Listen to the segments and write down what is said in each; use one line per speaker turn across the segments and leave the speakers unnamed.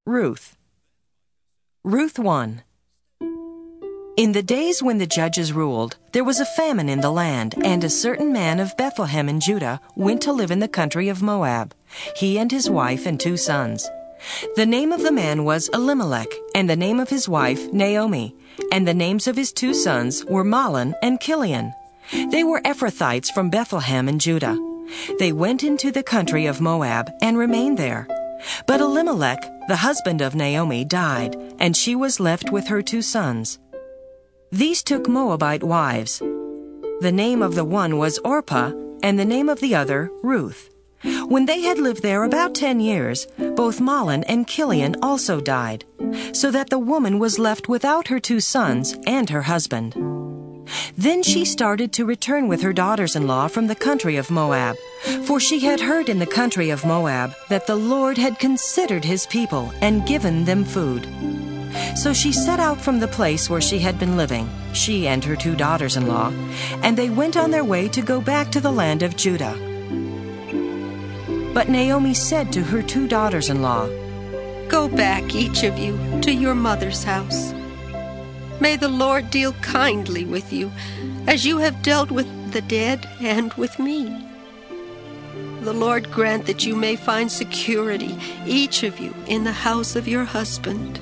Ruth. Ruth 1. In the days when the judges ruled, there was a famine in the land, and a certain man of Bethlehem in Judah went to live in the country of Moab, he and his wife and 2 sons. The name of the man was Elimelech, and the name of his wife Naomi, and the names of his 2 sons were Mahlon and Chilion. They were Ephrathites from Bethlehem in Judah. They went into the country of Moab and remained there. But Elimelech, the husband of Naomi, died, and she was left with her 2 sons. These took Moabite wives. The name of the one was Orpah, and the name of the other Ruth. When they had lived there about 10 years, both Mahlon and Chilion also died, so that the woman was left without her 2 sons and her husband. Then she started to return with her daughters-in-law from the country of Moab, for she had heard in the country of Moab that the Lord had considered his people and given them food. So she set out from the place where she had been living, she and her 2 daughters-in-law, and they went on their way to go back to the land of Judah. But Naomi said to her 2 daughters-in-law,
"Go back, each of you, to your mother's house. May the Lord deal kindly with you, as you have dealt with the dead and with me. The Lord grant that you may find security, each of you, in the house of your husband."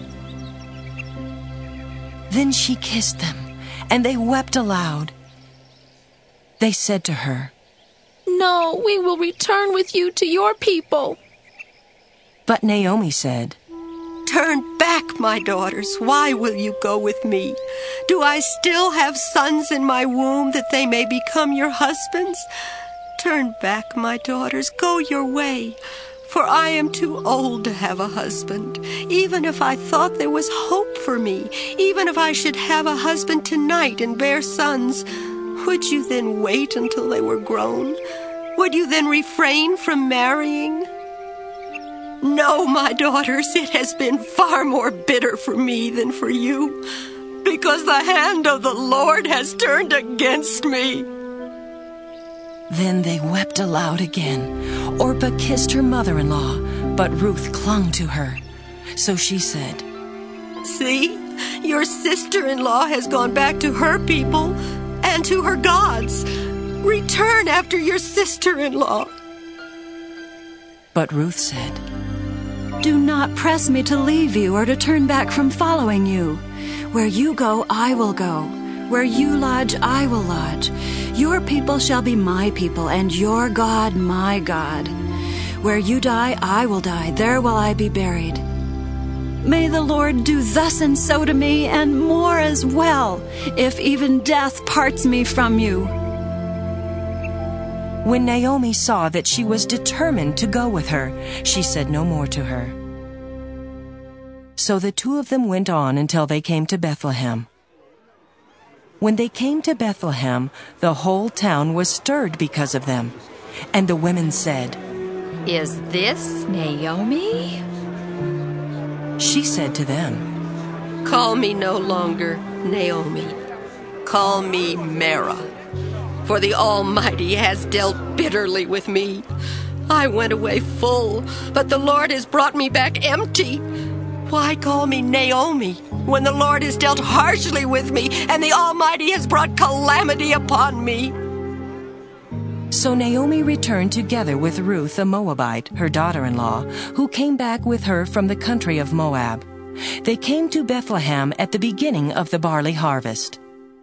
Then she kissed them, and they wept aloud. They said to her,
"No, we will return with you to your people."
But Naomi said,
"Turn back, my daughters. Why will you go with me? Do I still have sons in my womb that they may become your husbands? Turn back, my daughters. Go your way, for I am too old to have a husband. Even if I thought there was hope for me, even if I should have a husband tonight and bear sons, would you then wait until they were grown? Would you then refrain from marrying? No, my daughters, it has been far more bitter for me than for you, because the hand of the Lord has turned against me."
Then they wept aloud again. Orpah kissed her mother-in-law, but Ruth clung to her. So she said,
"See, your sister-in-law has gone back to her people and to her gods. Return after your sister-in-law."
But Ruth said,
"Do not press me to leave you or to turn back from following you. Where you go, I will go. Where you lodge, I will lodge. Your people shall be my people, and your God my God. Where you die, I will die. There will I be buried. May the Lord do thus and so to me, and more as well, if even death parts me from you."
When Naomi saw that she was determined to go with her, she said no more to her. So the 2 of them went on until they came to Bethlehem. When they came to Bethlehem, the whole town was stirred because of them. And the women said,
"Is this Naomi?"
She said to them,
"Call me no longer Naomi. Call me Mara. For the Almighty has dealt bitterly with me. I went away full, but the Lord has brought me back empty. Why call me Naomi when the Lord has dealt harshly with me and the Almighty has brought calamity upon me?"
So Naomi returned together with Ruth the Moabite, her daughter-in-law, who came back with her from the country of Moab. They came to Bethlehem at the beginning of the barley harvest.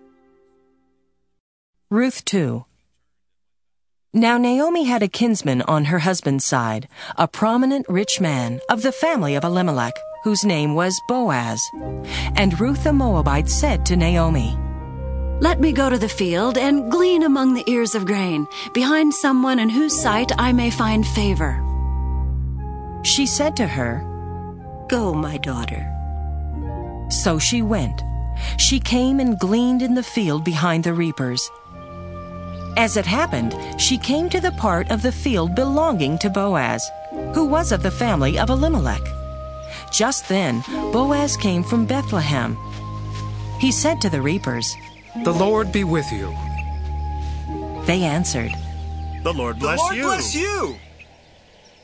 Ruth 2. Now Naomi had a kinsman on her husband's side, a prominent rich man of the family of Elimelech, whose name was Boaz. And Ruth the Moabite said to Naomi,
"Let me go to the field and glean among the ears of grain, behind someone in whose sight I may find favor."
She said to her,
"Go, my daughter."
So she went. She came and gleaned in the field behind the reapers. As it happened, she came to the part of the field belonging to Boaz, who was of the family of Elimelech. Just then, Boaz came from Bethlehem. He said to the reapers,
"The Lord be with you."
They answered,
"The Lord bless you."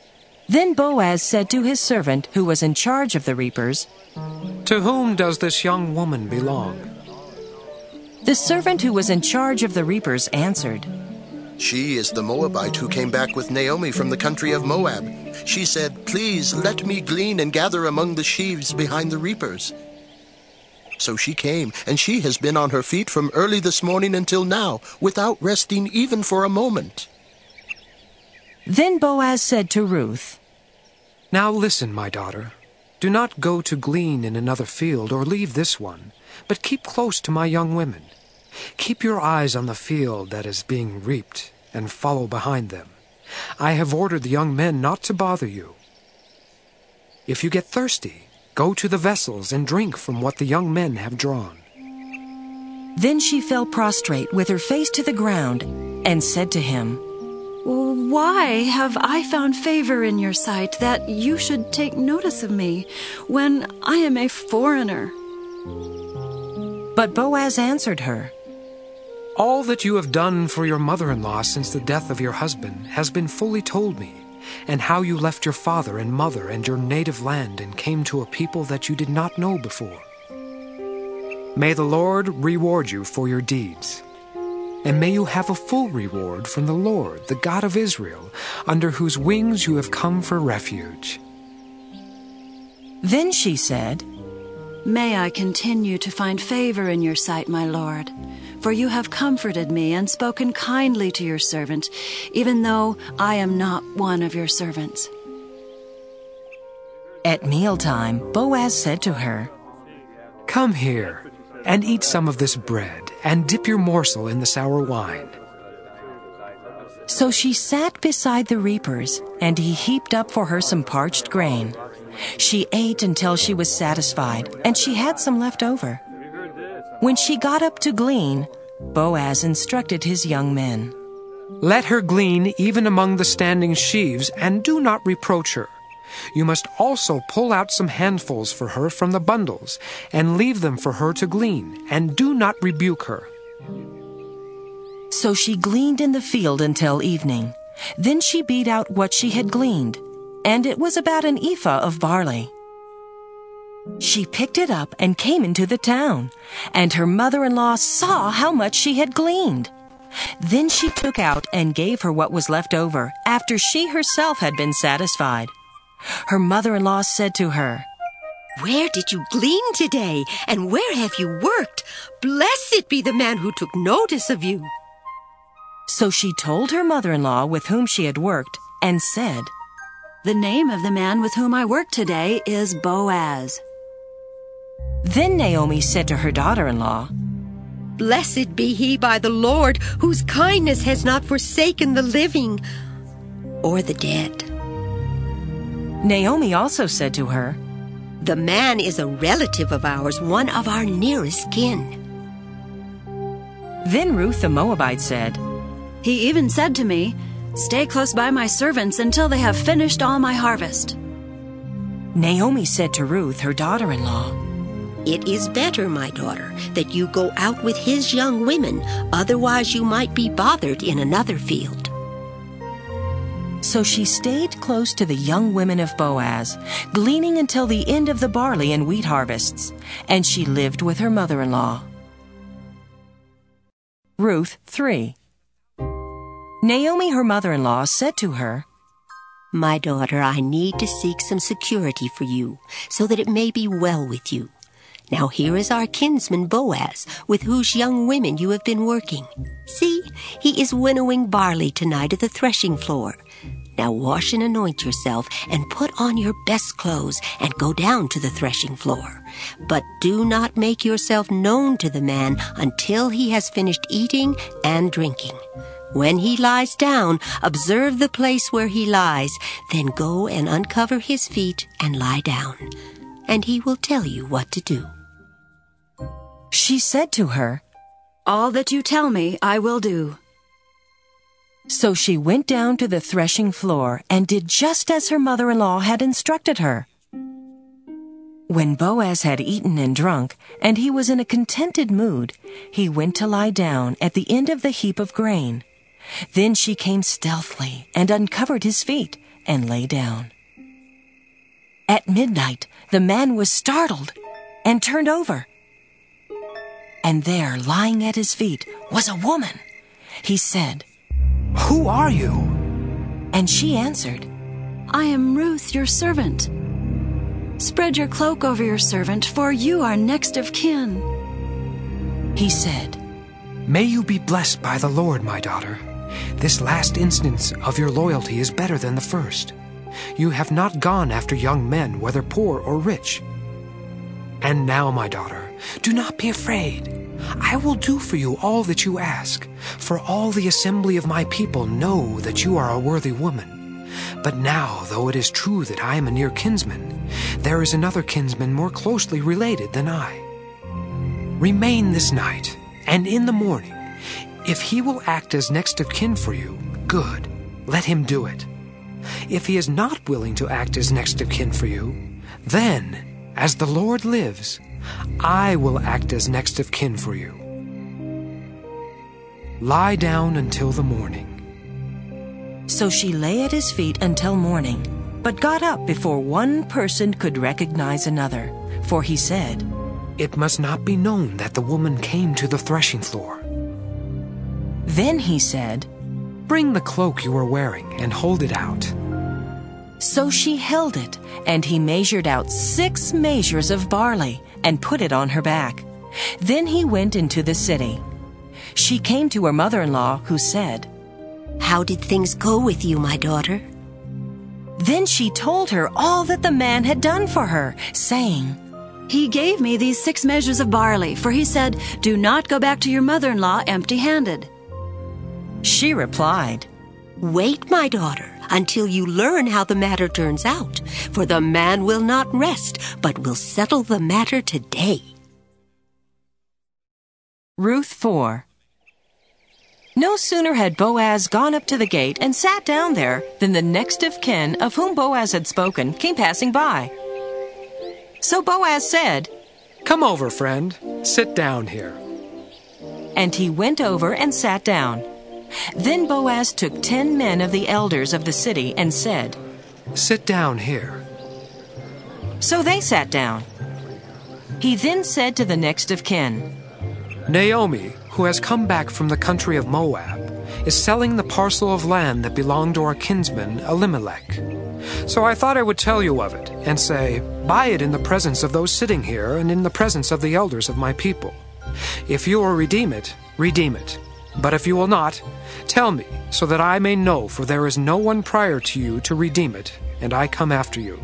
Then Boaz said to his servant who was in charge of the reapers,
"To whom does this young woman belong?"
The servant who was in charge of the reapers answered,
"She is the Moabite who came back with Naomi from the country of Moab. She said, 'Please let me glean and gather among the sheaves behind the reapers.' So she came, and she has been on her feet from early this morning until now, without resting even for a moment."
Then Boaz said to Ruth,
"Now listen, my daughter. Do not go to glean in another field or leave this one, but keep close to my young women. Keep your eyes on the field that is being reaped, and follow behind them. I have ordered the young men not to bother you. If you get thirsty, go to the vessels and drink from what the young men have drawn."
Then she fell prostrate with her face to the ground and said to him,
Why have I found favor in your sight that you should take notice of me when I am a foreigner?
But Boaz answered her,
"All that you have done for your mother-in-law since the death of your husband has been fully told me, and how you left your father and mother and your native land and came to a people that you did not know before. May the Lord reward you for your deeds. And may you have a full reward from the Lord, the God of Israel, under whose wings you have come for refuge."
Then she said,
May I continue to find favor in your sight, my Lord, for you have comforted me and spoken kindly to your servant, even though I am not one of your servants.
At mealtime, Boaz said to her,
"Come here and eat some of this bread, and dip your morsel in the sour wine."
So she sat beside the reapers, and he heaped up for her some parched grain. She ate until she was satisfied, and she had some left over. When she got up to glean, Boaz instructed his young men,
"Let her glean even among the standing sheaves, and do not reproach her. You must also pull out some handfuls for her from the bundles, and leave them for her to glean, and do not rebuke her."
So she gleaned in the field until evening. Then she beat out what she had gleaned, and it was about an ephah of barley. She picked it up and came into the town, and her mother-in-law saw how much she had gleaned. Then she took out and gave her what was left over, after she herself had been satisfied. Her mother-in-law said to her,
"Where did you glean today, and where have you worked? Blessed be the man who took notice of you."
So she told her mother-in-law with whom she had worked, and said,
The name of the man with whom I work today is Boaz.
Then Naomi said to her daughter-in-law,
"Blessed be he by the Lord, whose kindness has not forsaken the living or the dead."
Naomi also said to her,
"The man is a relative of ours, one of our nearest kin."
Then Ruth the Moabite said,
He even said to me, Stay close by my servants until they have finished all my harvest.
Naomi said to Ruth, her daughter-in-law,
"It is better, my daughter, that you go out with his young women, otherwise you might be bothered in another field."
So she stayed close to the young women of Boaz, gleaning until the end of the barley and wheat harvests, and she lived with her mother-in-law. Ruth 3. Naomi, her mother-in-law, said to her,
"My daughter, I need to seek some security for you, so that it may be well with you. Now here is our kinsman Boaz, with whose young women you have been working. See, he is winnowing barley tonight at the threshing floor. Now wash and anoint yourself, and put on your best clothes, and go down to the threshing floor. But do not make yourself known to the man until he has finished eating and drinking. When he lies down, observe the place where he lies, then go and uncover his feet and lie down, and he will tell you what to do."
She said to her,
All that you tell me I will do.
So she went down to the threshing floor and did just as her mother-in-law had instructed her. When Boaz had eaten and drunk, and he was in a contented mood, he went to lie down at the end of the heap of grain. Then she came stealthily and uncovered his feet and lay down. At midnight, the man was startled and turned over. And there, lying at his feet, was a woman. He said,
"Who are you?"
And she answered,
I am Ruth, your servant. Spread your cloak over your servant, for you are next of kin.
He said,
"May you be blessed by the Lord, my daughter. This last instance of your loyalty is better than the first. You have not gone after young men, whether poor or rich. And now, my daughter, do not be afraid. I will do for you all that you ask, for all the assembly of my people know that you are a worthy woman. But now, though it is true that I am a near kinsman, there is another kinsman more closely related than I. Remain this night, and in the morning, if he will act as next of kin for you, good, let him do it. If he is not willing to act as next of kin for you, then, as the Lord lives, I will act as next of kin for you. Lie down until the morning."
So she lay at his feet until morning, but got up before one person could recognize another. For he said,
"It must not be known that the woman came to the threshing floor."
Then he said,
"Bring the cloak you are wearing and hold it out."
So she held it, and he measured out 6 measures of barley and put it on her back. Then he went into the city. She came to her mother-in-law, who said,
How did things go with you, my daughter?
Then she told her all that the man had done for her, saying,
He gave me these 6 measures of barley, for he said, Do not go back to your mother-in-law empty-handed.
She replied,
Wait, my daughter, until you learn how the matter turns out, for the man will not rest, but will settle the matter today.
Ruth 4. No sooner had Boaz gone up to the gate and sat down there than the next of kin of whom Boaz had spoken came passing by. So Boaz said,
"Come over, friend. Sit down here."
And he went over and sat down. Then Boaz took 10 men of the elders of the city and said,
"Sit down here."
So they sat down. He then said to the next of kin,
Naomi, who has come back from the country of Moab, is selling the parcel of land that belonged to our kinsman Elimelech. So I thought I would tell you of it, and say, Buy it in the presence of those sitting here and in the presence of the elders of my people. If you will redeem it, redeem it. But if you will not, tell me, so that I may know, for there is no one prior to you to redeem it, and I come after you.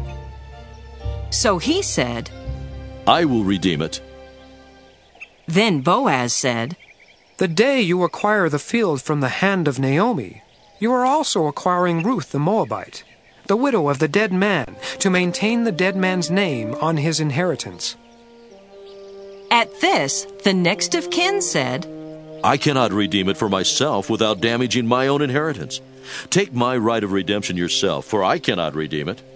So he said,
I will redeem it.
Then Boaz said,
The day you acquire the field from the hand of Naomi, you are also acquiring Ruth the Moabite, the widow of the dead man, to maintain the dead man's name on his inheritance.
At this, the next of kin said,
I cannot redeem it for myself without damaging my own inheritance. Take my right of redemption yourself, for I cannot redeem it.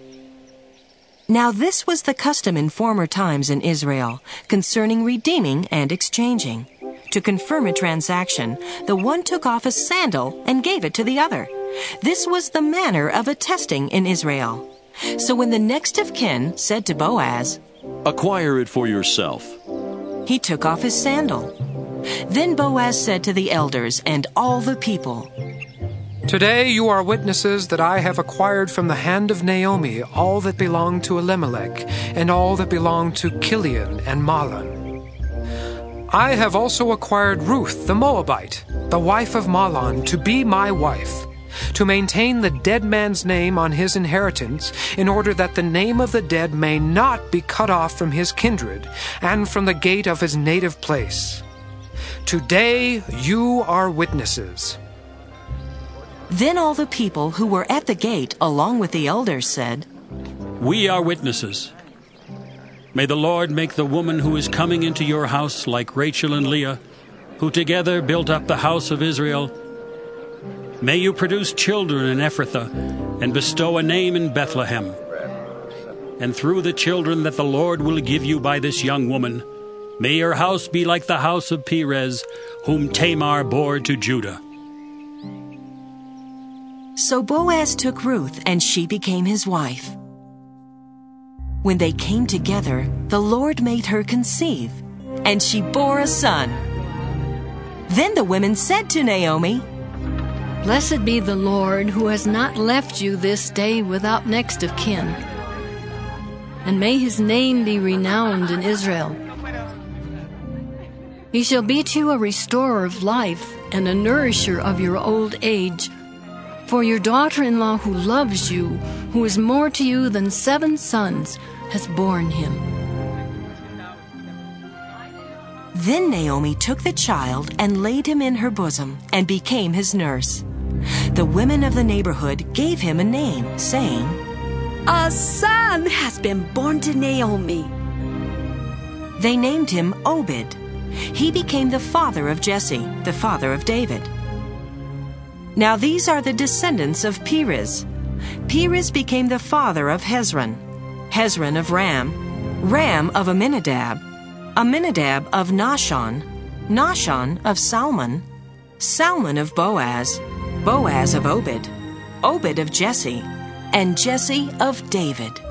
Now this was the custom in former times in Israel, concerning redeeming and exchanging. To confirm a transaction, the one took off a sandal and gave it to the other. This was the manner of attesting in Israel. So when the next of kin said to Boaz,
Acquire it for yourself,
he took off his sandal. Then Boaz said to the elders and all the people,
Today you are witnesses that I have acquired from the hand of Naomi all that belonged to Elimelech, and all that belonged to Chilion and Mahlon. I have also acquired Ruth the Moabite, the wife of Mahlon, to be my wife, to maintain the dead man's name on his inheritance, in order that the name of the dead may not be cut off from his kindred, and from the gate of his native place. Today you are witnesses.
Then all the people who were at the gate, along with the elders, said,
We are witnesses. May the Lord make the woman who is coming into your house like Rachel and Leah, who together built up the house of Israel. May you produce children in Ephrathah, and bestow a name in Bethlehem. And through the children that the Lord will give you by this young woman, may your house be like the house of Perez, whom Tamar bore to Judah.
So Boaz took Ruth, and she became his wife. When they came together, the Lord made her conceive, and she bore a son. Then the women said to Naomi,
"Blessed be the Lord, who has not left you this day without next of kin. And may his name be renowned in Israel. He shall be to you a restorer of life and a nourisher of your old age. For your daughter-in-law who loves you, who is more to you than 7 sons, has borne him."
Then Naomi took the child and laid him in her bosom and became his nurse. The women of the neighborhood gave him a name, saying,
"A son has been born to Naomi."
They named him Obed. He became the father of Jesse, the father of David. Now these are the descendants of Perez. Perez became the father of Hezron, Hezron of Ram, Ram of Amminadab, Amminadab of Nahshon, Nahshon of Salmon, Salmon of Boaz, Boaz of Obed, Obed of Jesse, and Jesse of David.